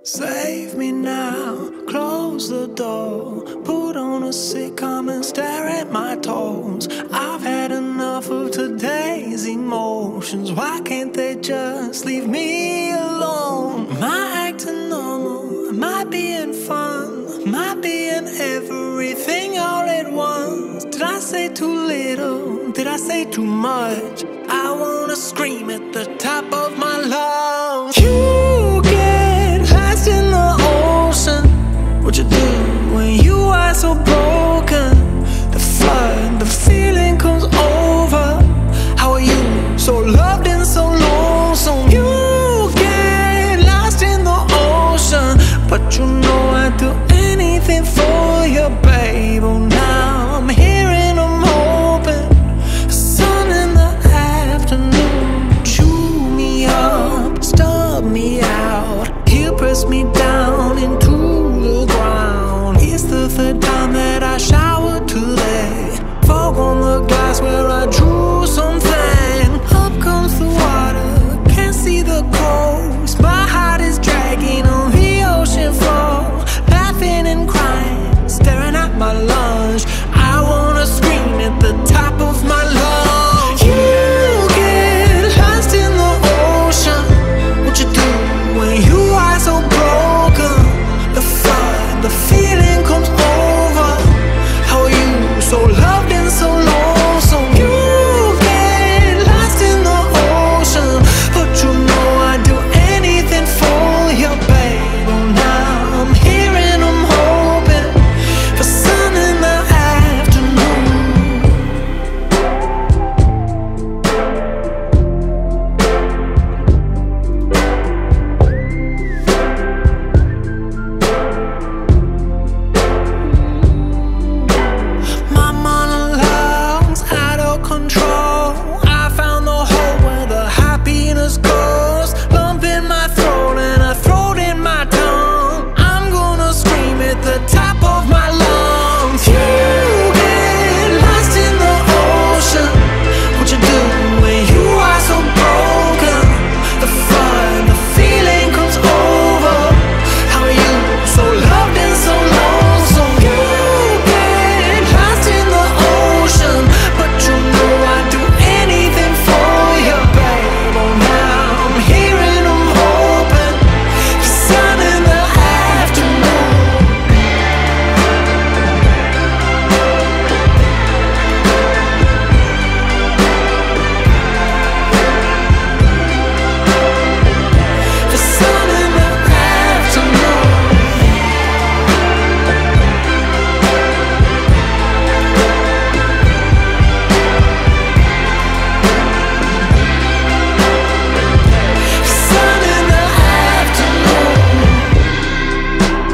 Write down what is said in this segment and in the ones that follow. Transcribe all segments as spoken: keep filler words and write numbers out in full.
Save me now, close the door, put on a sitcom and stare at my toes. I've had enough of today's emotions. Why can't they just leave me alone? Am I acting normal? Am I being fun? Am I being everything all at once? Did I say too little? Did I say too much? I wanna scream at the top of my lungs. You get lost in the ocean. What you do when you are so broken? The flood, the feeling comes over. How are you so loved and so lonesome? You get lost in the ocean, but you know I'd do anything for you, babe. Oh, now I'm here and I'm hoping the sun in the afternoon chew me up, stub me out, he'll press me down into the ground. It's the third time that I showered today. Fog on the glass where I drew something. Up comes the water, can't see the coast. My heart is dragging on the ocean floor, laughing and crying, staring at my lunch. I wanna scream at the top of my lungs. You get lost in the ocean. What you do when you are so broken? The flood, the feeling comes over. How are you so loved and so lonesome? You get lost in the ocean, but you know I'd do anything for you, babe. Oh, now I'm here and I'm hoping for sun in the afternoon. My monologue's out of control. I found the hole where the happiness goes. Lump in my throat and a throat in my tongue. I'm gonna scream at the top of my lungs. You get lost in the ocean. What you do when you are so broken? The flood, the feeling comes over. How are you so loved and so lonesome? You get lost in the ocean, but you know I'd do anything for you, babe. Oh, now I'm here and I'm hoping for sun in the afternoon. For sun in the afternoon. Sun in the afternoon.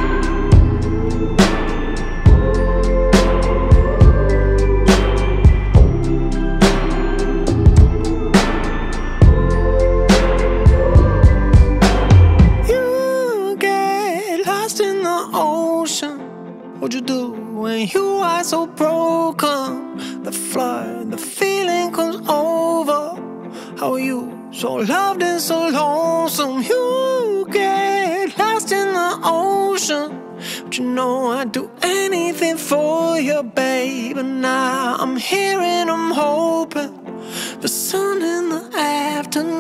You get lost in the ocean. What you do when you are so broken? The flood, the feeling comes over. How are you so loved and so lonesome? You get lost in the ocean, but you know I'd do anything for you, babe. And now I'm here and I'm hoping the sun in the afternoon.